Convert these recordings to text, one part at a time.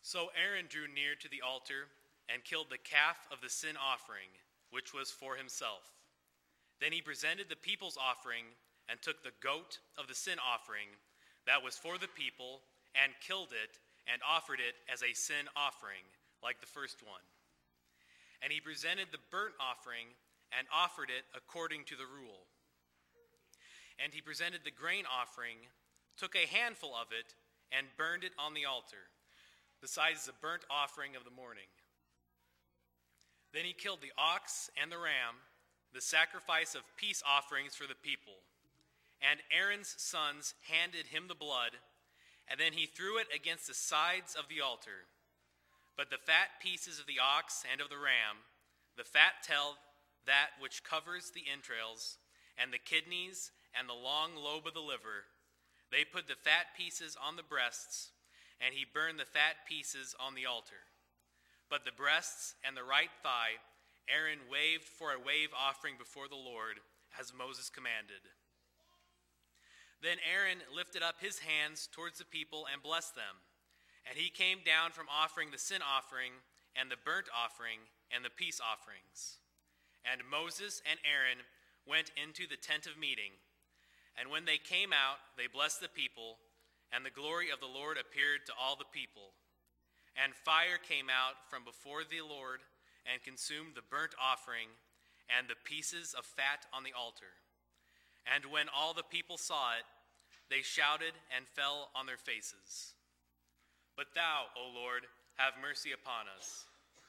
So Aaron drew near to the altar and killed the calf of the sin offering, which was for himself. Then he presented the people's offering and took the goat of the sin offering that was for the people and killed it and offered it as a sin offering, like the first one. And he presented the burnt offering and offered it according to the rule. And he presented the grain offering, took a handful of it, and burned it on the altar, besides the burnt offering of the morning. Then he killed the ox and the ram, the sacrifice of peace offerings for the people. And Aaron's sons handed him the blood, and then he threw it against the sides of the altar. But the fat pieces of the ox and of the ram, the fat tail, that which covers the entrails, and the kidneys, and the long lobe of the liver, they put the fat pieces on the breasts, and he burned the fat pieces on the altar. But the breasts and the right thigh Aaron waved for a wave offering before the Lord, as Moses commanded. Then Aaron lifted up his hands towards the people and blessed them. And he came down from offering the sin offering and the burnt offering and the peace offerings. And Moses and Aaron went into the tent of meeting. And when they came out, they blessed the people, and the glory of the Lord appeared to all the people. And fire came out from before the Lord and consumed the burnt offering and the pieces of fat on the altar. And when all the people saw it, they shouted and fell on their faces. But thou, O Lord, have mercy upon us.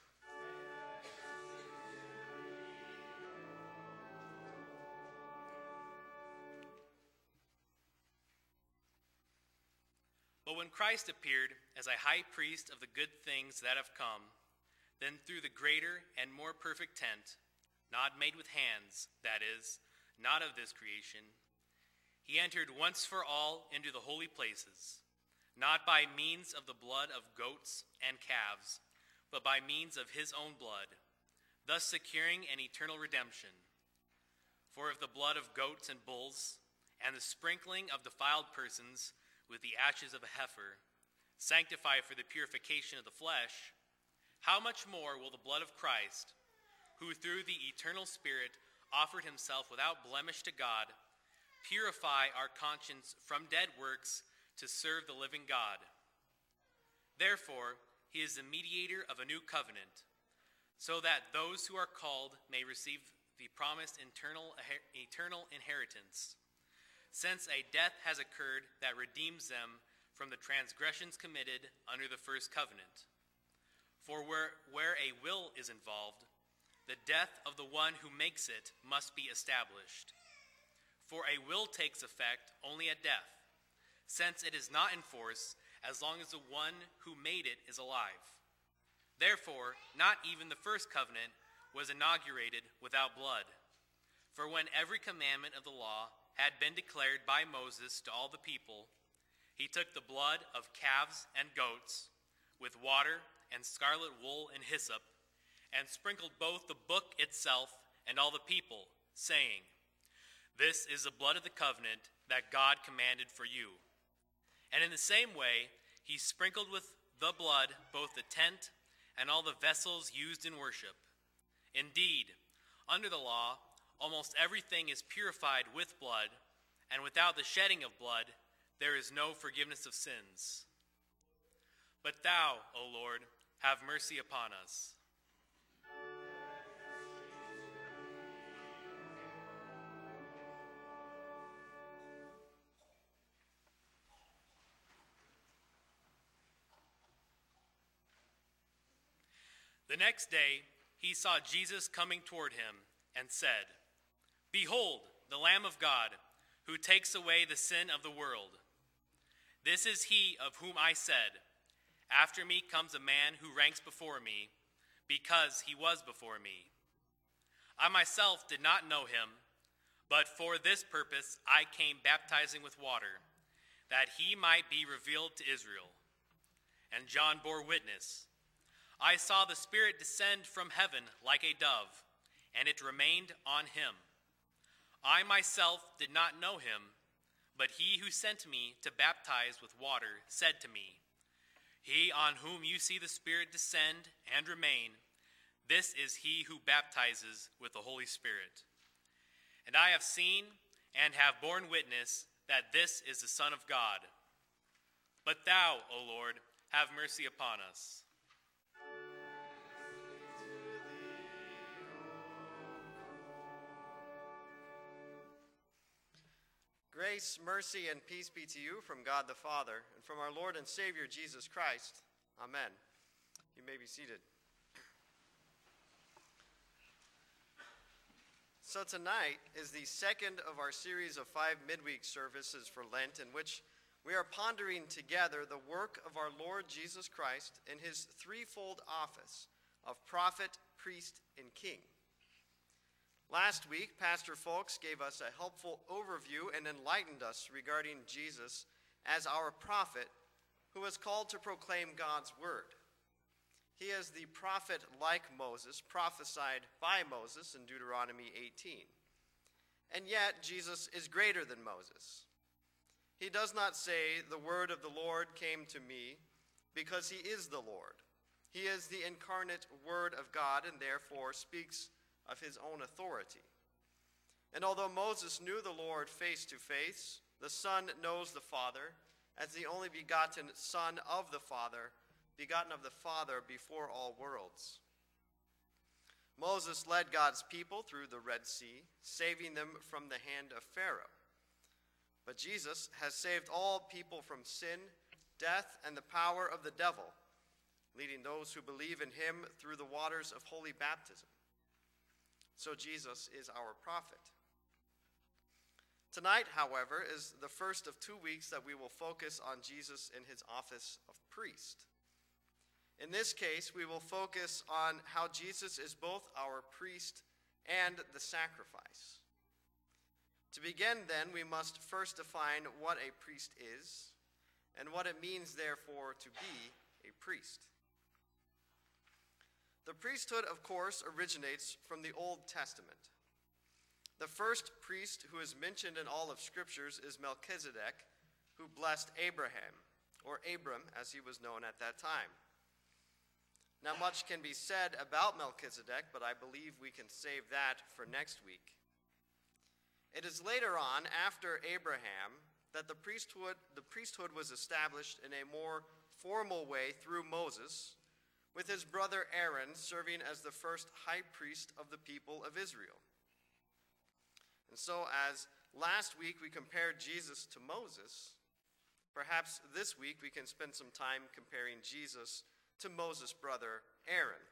But when Christ appeared as a high priest of the good things that have come, then through the greater and more perfect tent, not made with hands, that is, not of this creation, he entered once for all into the holy places, not by means of the blood of goats and calves, but by means of his own blood, thus securing an eternal redemption. For if the blood of goats and bulls, and the sprinkling of defiled persons with the ashes of a heifer, sanctify for the purification of the flesh, how much more will the blood of Christ, who through the eternal Spirit offered himself without blemish to God, purify our conscience from dead works to serve the living God? Therefore, he is the mediator of a new covenant, so that those who are called may receive the promised eternal inheritance, since a death has occurred that redeems them from the transgressions committed under the first covenant. For where a will is involved, the death of the one who makes it must be established. For a will takes effect only at death, since it is not in force as long as the one who made it is alive. Therefore, not even the first covenant was inaugurated without blood. For when every commandment of the law had been declared by Moses to all the people, he took the blood of calves and goats with water and scarlet wool and hyssop, and sprinkled both the book itself and all the people, saying, "This is the blood of the covenant that God commanded for you." And in the same way, he sprinkled with the blood both the tent and all the vessels used in worship. Indeed, under the law, almost everything is purified with blood, and without the shedding of blood, there is no forgiveness of sins. But thou, O Lord, have mercy upon us. The next day, he saw Jesus coming toward him and said, "Behold, the Lamb of God, who takes away the sin of the world. This is he of whom I said, 'After me comes a man who ranks before me, because he was before me.' I myself did not know him, but for this purpose I came baptizing with water, that he might be revealed to Israel." And John bore witness, "I saw the Spirit descend from heaven like a dove, and it remained on him. I myself did not know him, but he who sent me to baptize with water said to me, He on whom you see the Spirit descend and remain, this is he who baptizes with the Holy Spirit. And I have seen and have borne witness that this is the Son of God. But thou, O Lord, have mercy upon us. Grace, mercy, and peace be to you from God the Father and from our Lord and Savior Jesus Christ. Amen. You may be seated. So tonight is the second of our series of 5 midweek services for Lent, in which we are pondering together the work of our Lord Jesus Christ in his threefold office of prophet, priest, and king. Last week, Pastor Folks gave us a helpful overview and enlightened us regarding Jesus as our prophet who is called to proclaim God's word. He is the prophet like Moses, prophesied by Moses in Deuteronomy 18. And yet, Jesus is greater than Moses. He does not say, "The word of the Lord came to me," because he is the Lord. He is the incarnate Word of God and therefore speaks of his own authority. And although Moses knew the Lord face to face, the Son knows the Father as the only begotten Son of the Father, begotten of the Father before all worlds. Moses led God's people through the Red Sea, saving them from the hand of Pharaoh. But Jesus has saved all people from sin, death, and the power of the devil, leading those who believe in him through the waters of holy baptism. So Jesus is our prophet. Tonight, however, is the first of 2 weeks that we will focus on Jesus in his office of priest. In this case, we will focus on how Jesus is both our priest and the sacrifice. To begin, then, we must first define what a priest is and what it means, therefore, to be a priest. The priesthood, of course, originates from the Old Testament. The first priest who is mentioned in all of Scriptures is Melchizedek, who blessed Abraham, or Abram as he was known at that time. Now, much can be said about Melchizedek, but I believe we can save that for next week. It is later on, after Abraham, that the priesthood was established in a more formal way through Moses, with his brother Aaron serving as the first high priest of the people of Israel. And so, as last week we compared Jesus to Moses, perhaps this week we can spend some time comparing Jesus to Moses' brother Aaron.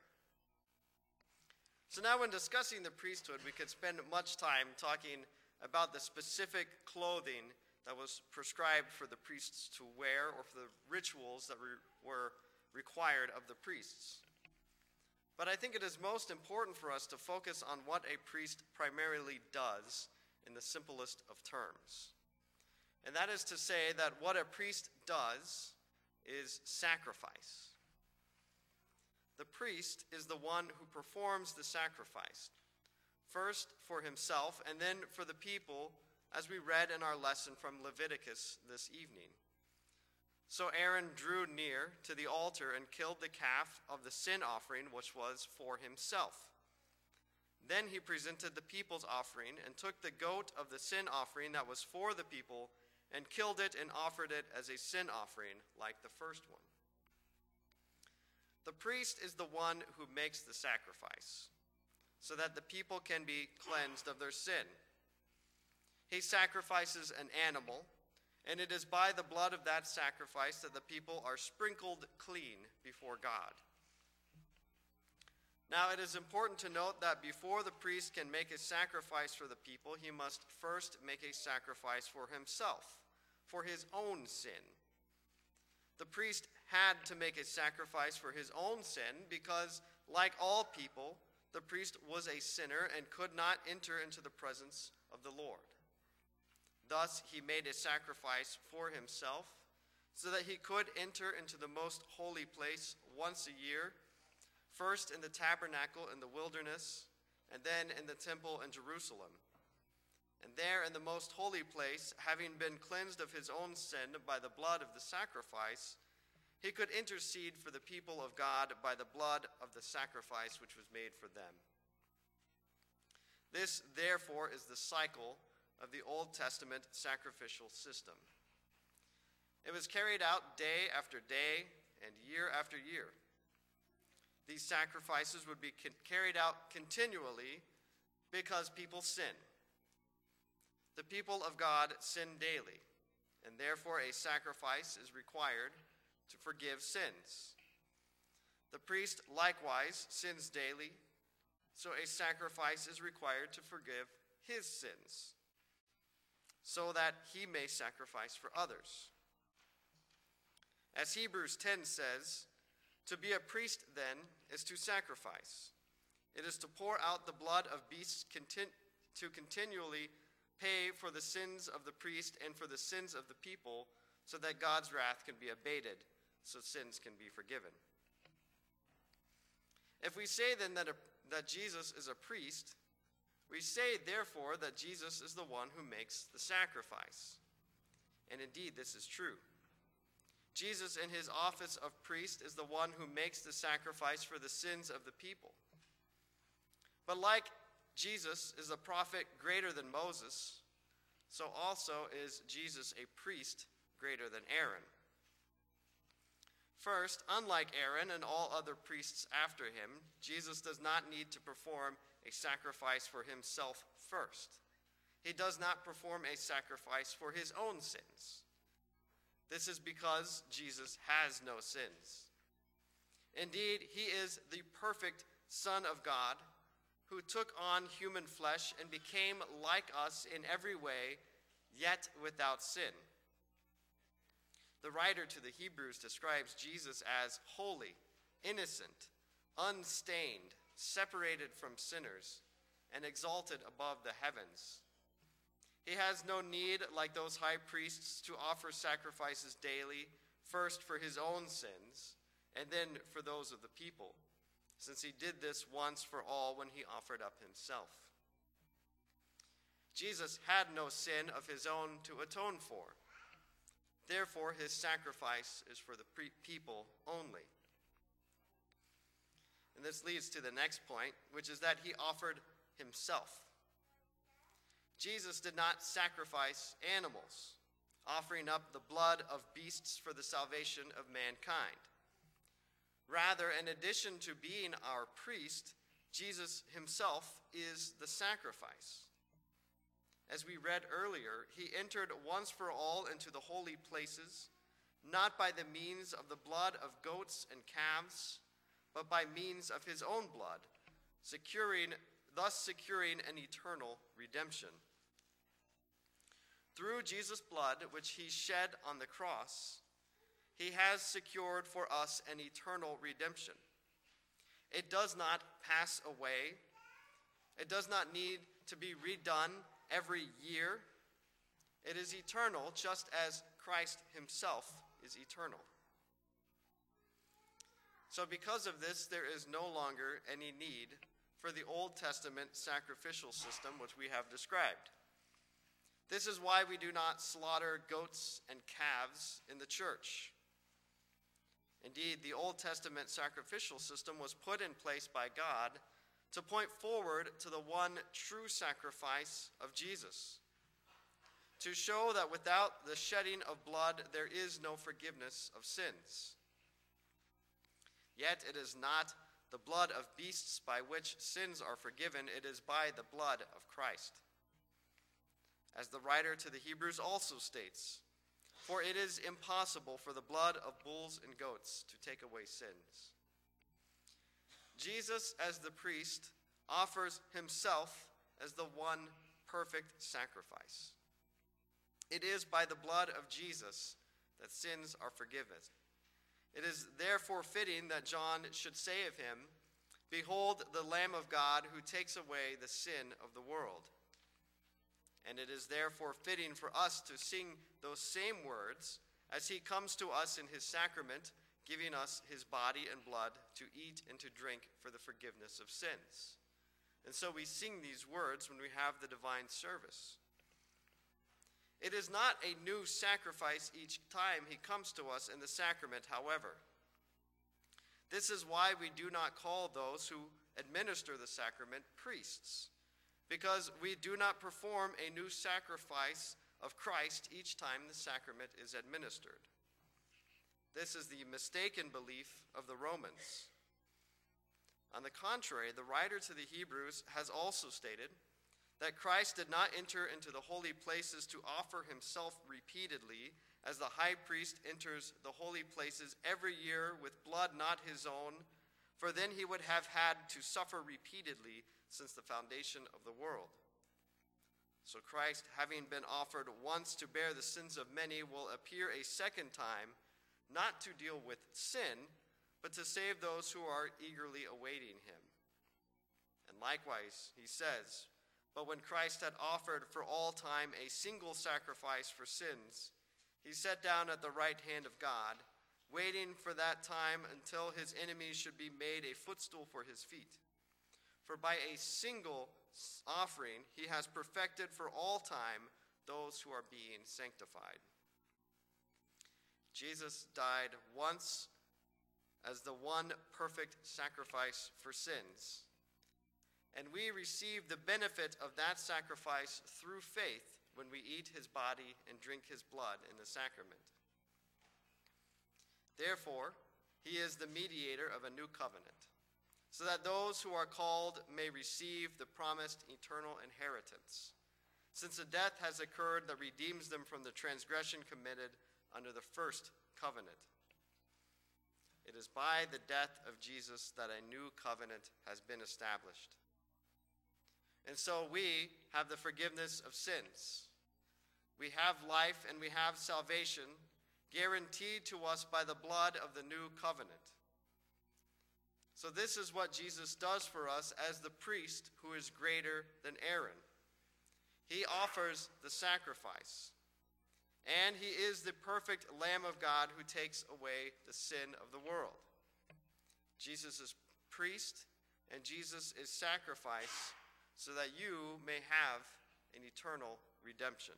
So now when discussing the priesthood, we could spend much time talking about the specific clothing that was prescribed for the priests to wear or for the rituals that were required of the priests. But I think it is most important for us to focus on what a priest primarily does in the simplest of terms. And that is to say that what a priest does is sacrifice. The priest is the one who performs the sacrifice, first for himself and then for the people, as we read in our lesson from Leviticus this evening. So Aaron drew near to the altar and killed the calf of the sin offering, which was for himself. Then he presented the people's offering and took the goat of the sin offering that was for the people and killed it and offered it as a sin offering like the first one. The priest is the one who makes the sacrifice so that the people can be cleansed of their sin. He sacrifices an animal, and it is by the blood of that sacrifice that the people are sprinkled clean before God. Now, it is important to note that before the priest can make a sacrifice for the people, he must first make a sacrifice for himself, for his own sin. The priest had to make a sacrifice for his own sin because, like all people, the priest was a sinner and could not enter into the presence of the Lord. Thus, he made a sacrifice for himself so that he could enter into the most holy place once a year, first in the tabernacle in the wilderness, and then in the temple in Jerusalem. And there in the most holy place, having been cleansed of his own sin by the blood of the sacrifice, he could intercede for the people of God by the blood of the sacrifice which was made for them. This, therefore, is the cycle of the Old Testament sacrificial system. It was carried out day after day and year after year. These sacrifices would be carried out continually because people sin. The people of God sin daily, and therefore a sacrifice is required to forgive sins. The priest likewise sins daily, so a sacrifice is required to forgive his sins, so that he may sacrifice for others. As Hebrews 10 says, to be a priest then is to sacrifice. It is to pour out the blood of beasts to continually pay for the sins of the priest and for the sins of the people, so that God's wrath can be abated, so sins can be forgiven. If we say then that Jesus is a priest, we say therefore that Jesus is the one who makes the sacrifice. And indeed this is true. Jesus in his office of priest is the one who makes the sacrifice for the sins of the people. But like Jesus is a prophet greater than Moses, so also is Jesus a priest greater than Aaron. First, unlike Aaron and all other priests after him, Jesus does not need to perform a sacrifice for himself first. He does not perform a sacrifice for his own sins. This is because Jesus has no sins. Indeed, he is the perfect Son of God, who took on human flesh and became like us in every way, yet without sin. The writer to the Hebrews describes Jesus as holy, innocent, unstained, separated from sinners, and exalted above the heavens. He has no need, like those high priests, to offer sacrifices daily, first for his own sins, and then for those of the people, since he did this once for all when he offered up himself. Jesus had no sin of his own to atone for. Therefore, his sacrifice is for the people only. And this leads to the next point, which is that he offered himself. Jesus did not sacrifice animals, offering up the blood of beasts for the salvation of mankind. Rather, in addition to being our priest, Jesus himself is the sacrifice. As we read earlier, he entered once for all into the holy places, not by the means of the blood of goats and calves, but by means of his own blood, thus securing an eternal redemption. Through Jesus' blood, which he shed on the cross, he has secured for us an eternal redemption. It does not pass away. It does not need to be redone every year. It is eternal, just as Christ himself is eternal. So because of this, there is no longer any need for the Old Testament sacrificial system which we have described. This is why we do not slaughter goats and calves in the church. Indeed, the Old Testament sacrificial system was put in place by God to point forward to the one true sacrifice of Jesus, to show that without the shedding of blood there is no forgiveness of sins. Yet it is not the blood of beasts by which sins are forgiven, it is by the blood of Christ. As the writer to the Hebrews also states, for it is impossible for the blood of bulls and goats to take away sins. Jesus, as the priest, offers himself as the one perfect sacrifice. It is by the blood of Jesus that sins are forgiven. It is therefore fitting that John should say of him, behold the Lamb of God who takes away the sin of the world. And it is therefore fitting for us to sing those same words as he comes to us in his sacrament, giving us his body and blood to eat and to drink for the forgiveness of sins. And so we sing these words when we have the divine service. It is not a new sacrifice each time he comes to us in the sacrament, however. This is why we do not call those who administer the sacrament priests, because we do not perform a new sacrifice of Christ each time the sacrament is administered. This is the mistaken belief of the Romans. On the contrary, the writer to the Hebrews has also stated that Christ did not enter into the holy places to offer himself repeatedly, as the high priest enters the holy places every year with blood not his own, for then he would have had to suffer repeatedly since the foundation of the world. So Christ, having been offered once to bear the sins of many, will appear a second time, not to deal with sin, but to save those who are eagerly awaiting him. And likewise, he says, but when Christ had offered for all time a single sacrifice for sins, he sat down at the right hand of God, waiting for that time until his enemies should be made a footstool for his feet. For by a single offering he has perfected for all time those who are being sanctified. Jesus died once as the one perfect sacrifice for sins, and we receive the benefit of that sacrifice through faith when we eat his body and drink his blood in the sacrament. Therefore, he is the mediator of a new covenant, so that those who are called may receive the promised eternal inheritance, since a death has occurred that redeems them from the transgression committed under the first covenant. It is by the death of Jesus that a new covenant has been established. And so we have the forgiveness of sins. We have life and we have salvation guaranteed to us by the blood of the new covenant. So this is what Jesus does for us as the priest who is greater than Aaron. He offers the sacrifice, and he is the perfect Lamb of God who takes away the sin of the world. Jesus is priest, and Jesus is sacrifice, so that you may have an eternal redemption.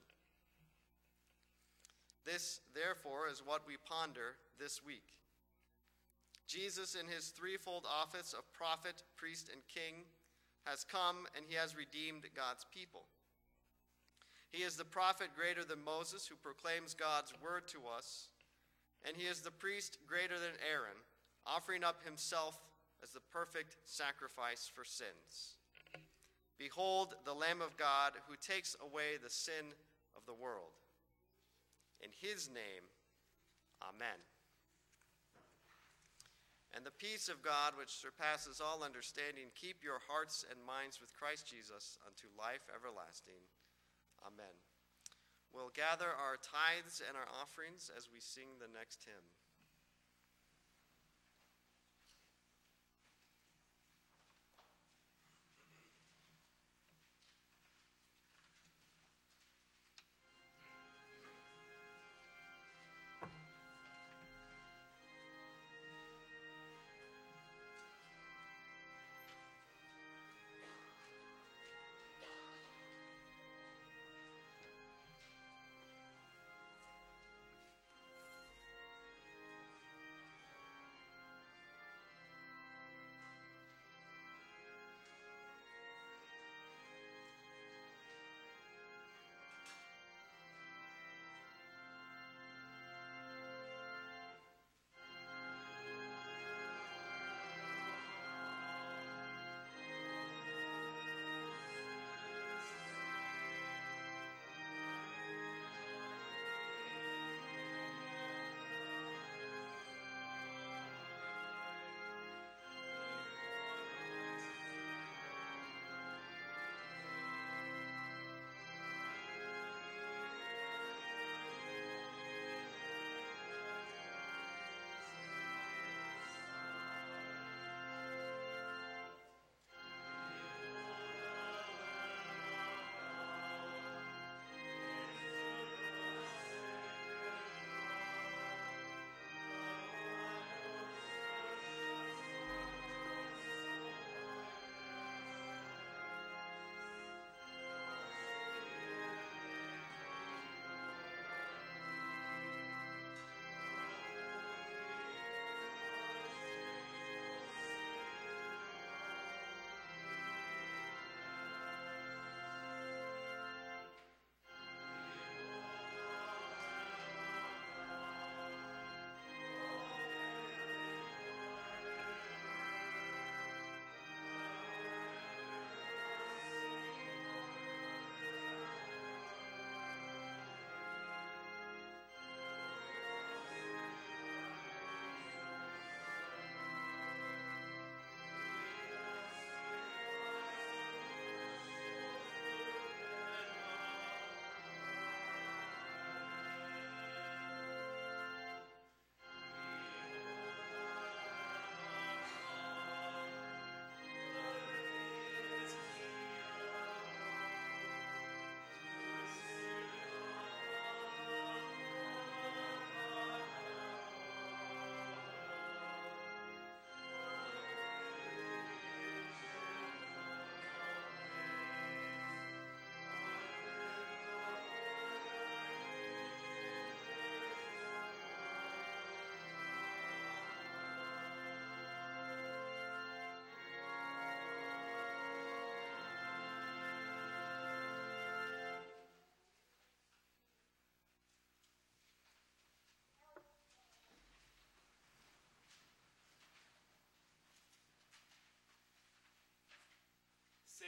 This, therefore, is what we ponder this week. Jesus, in his threefold office of prophet, priest, and king, has come and he has redeemed God's people. He is the prophet greater than Moses, who proclaims God's word to us, and he is the priest greater than Aaron, offering up himself as the perfect sacrifice for sins. Behold the Lamb of God who takes away the sin of the world. In his name, amen. And the peace of God, which surpasses all understanding, keep your hearts and minds with Christ Jesus unto life everlasting. Amen. We'll gather our tithes and our offerings as we sing the next hymn.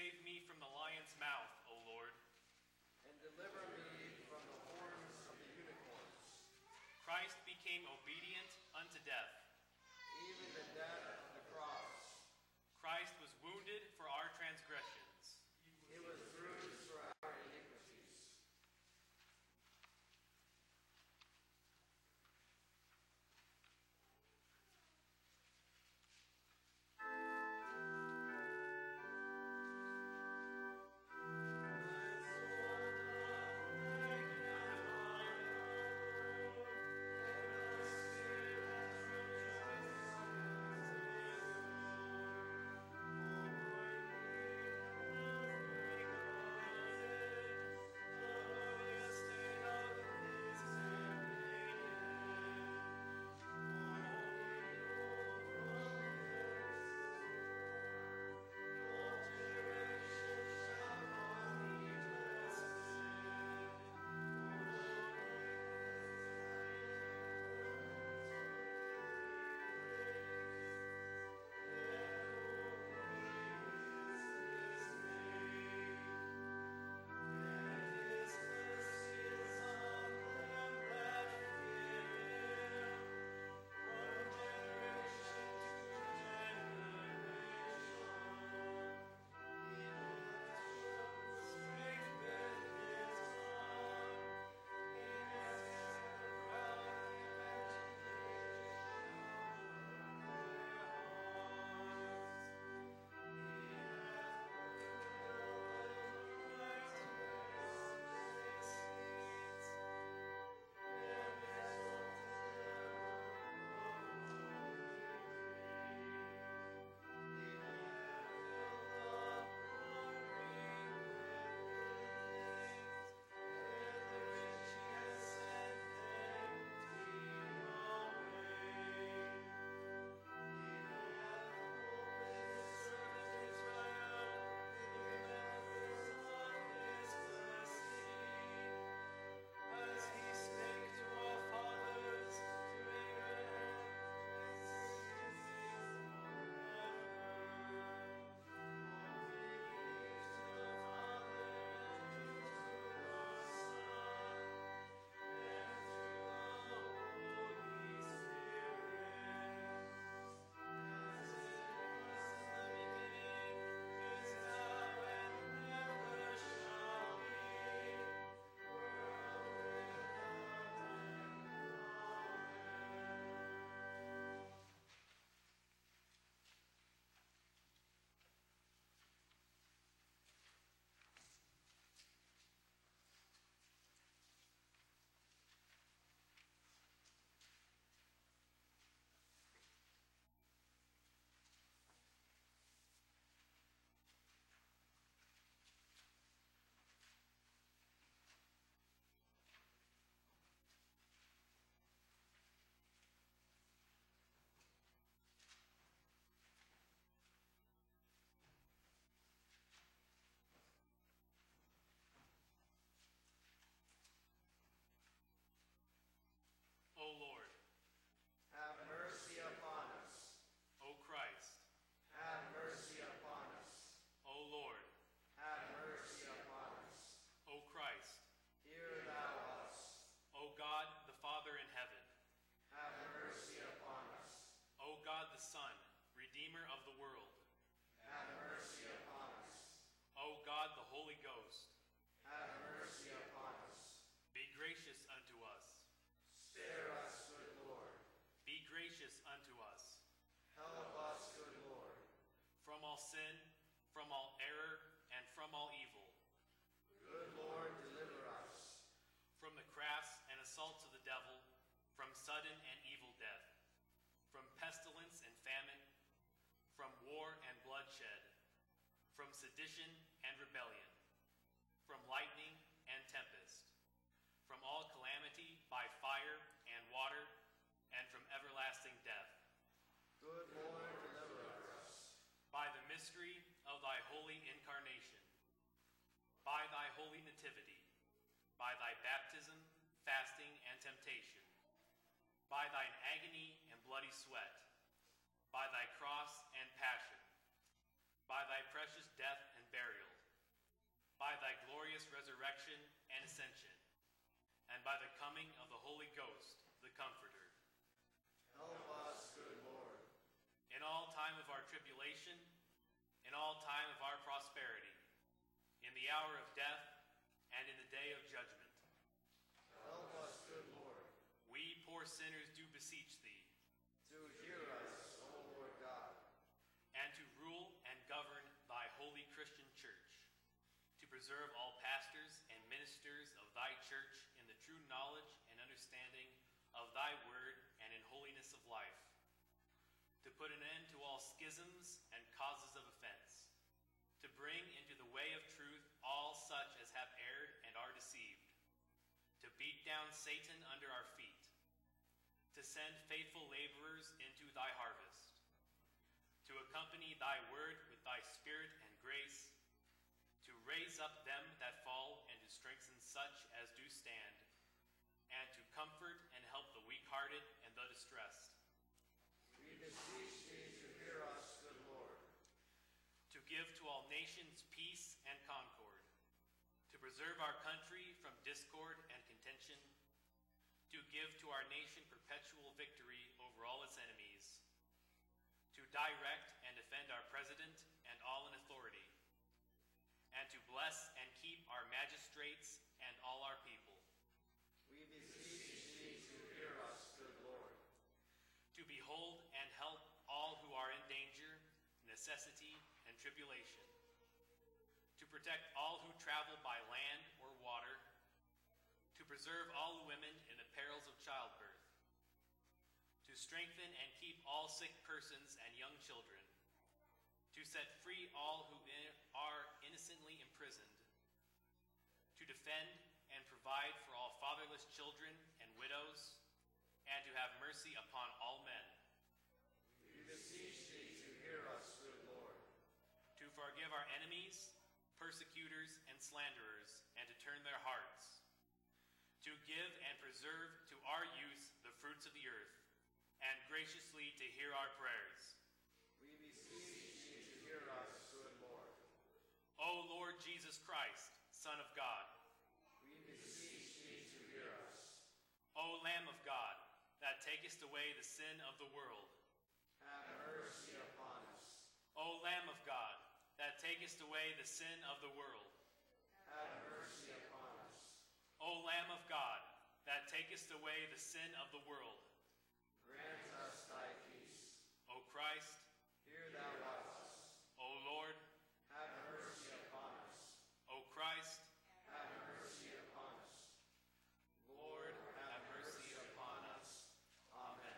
save me from the lion's mouth, O Lord. And deliver me from the horns of the unicorns. Christ became obedient unto death. Even the death of the cross. Christ was wounded for our transgressions. He was bruised for our iniquities. O Lord, Have mercy upon us. O Christ, Have mercy upon us. O Lord, Have mercy upon us. O Christ, Hear thou us. O God, the Father in heaven, Have mercy upon us. O God, the Son, Redeemer of the world, Have mercy upon us. O God, the Holy Ghost, Have mercy upon us. be gracious unto us. Spare us, good Lord. Be gracious unto us. Help us, good Lord. From all sin, from all error, and from all evil. Good Lord, deliver us. From the crafts and assaults of the devil, from sudden and evil death, from pestilence and famine, from war and bloodshed, from sedition and rebellion, from lightning and tempest, from all calamity by fire and water, and from everlasting death. Good Lord, deliver us. By the mystery of thy holy incarnation, by thy holy nativity, by thy baptism, fasting, and temptation, by thine agony and bloody sweat, by thy cross and passion, by thy precious death and burial, by thy glorious resurrection and ascension, and by the coming of the Holy Ghost, the Comforter. Help us, good Lord. In all time of our tribulation, in all time of our prosperity, in the hour of death, and in the day of judgment. Help us, good Lord. We poor sinners do beseech thee, To hear us, O Lord God. and to rule and govern thy holy Christian church, to preserve all pastors and ministers of thy church in the true knowledge and understanding of thy word and in holiness of life, to put an end to all schisms and causes of offense, to bring into the way of truth all such as have erred and are deceived, to beat down Satan under our feet, to send faithful laborers into thy harvest, to accompany thy word with thy spirit and grace, to raise up them that fall and to strengthen such as do stand, and to comfort and help the weak-hearted and the distressed. We beseech thee to hear us, good Lord. To give to all nations peace and concord, to preserve our country from discord and contention, to give to our nation perpetual victory over all its enemies, to direct and defend our president and all in authority, and to bless and keep our magistrates and all our people. We beseech thee to hear us, good Lord. To behold and help all who are in danger, necessity, and tribulation, to protect all who travel by land or water, to preserve all women in the perils of childbirth, to strengthen and keep all sick persons and young children, to set free all who are innocently imprisoned, to defend and provide for all fatherless children and widows, and to have mercy upon all men. We beseech thee to hear us, good Lord. To forgive our enemies, persecutors, and slanderers, and to turn their hearts. To give and preserve to our use the fruits of the earth, and graciously to hear our prayers. We beseech thee to hear us, good Lord. O Lord Jesus Christ, Son of God, We beseech thee to hear us. O Lamb of God, that takest away the sin of the world. Have mercy upon us. O Lamb of God, that takest away the sin of the world. Have mercy upon us. O Lamb of God, that takest away the sin of the world. Grant us thy peace. O Christ, Hear thou us. O Lord, Have mercy upon us. O Christ, Have mercy upon us. Lord, have mercy upon us. Amen.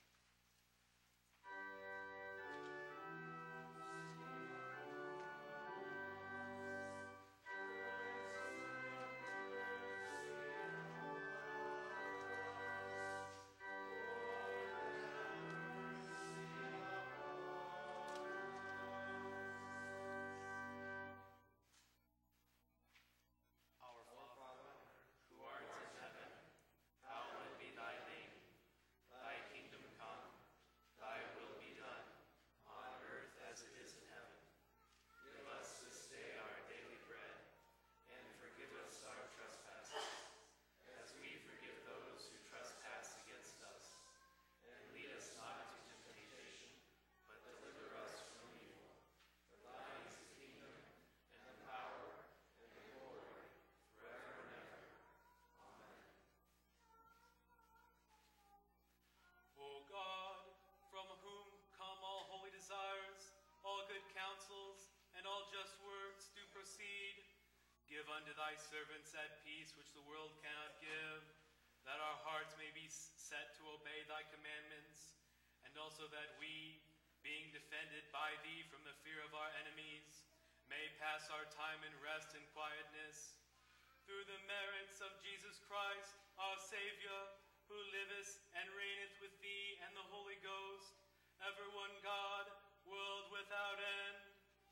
Our Father, who art in heaven, hallowed be thy name. Thy kingdom come, thy will be done, on earth as it is in heaven. Give us this day our daily bread, and forgive us our trespasses, as we forgive those who trespass against us. And lead us not into temptation, but deliver us from evil. For thine is the kingdom, and the power, and the glory, forever and ever. Amen. O God, from whom come all holy desires, all good counsels, and all just works do proceed, give unto thy servants that peace which the world cannot give, that our hearts may be set to obey thy commandments, and also that we, being defended by thee from the fear of our enemies, may pass our time in rest and quietness. Through the merits of Jesus Christ, our Savior, who liveth and reigneth with thee and the Holy Ghost, ever one God, world without end.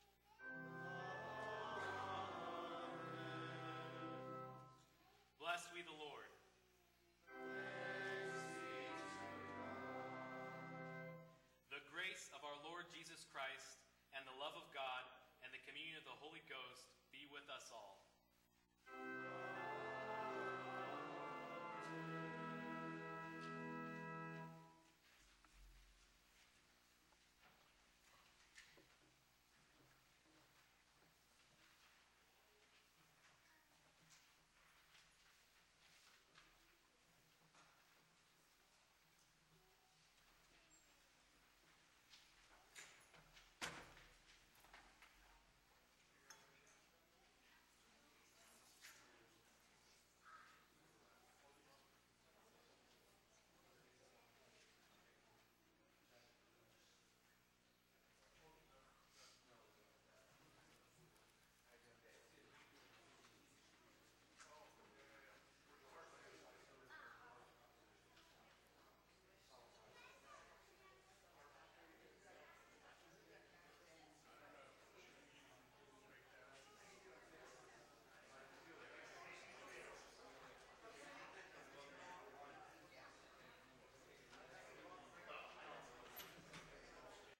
Bless we the Lord. The grace of our Lord Jesus Christ, and the love of God, and the communion of the Holy Ghost be with us all.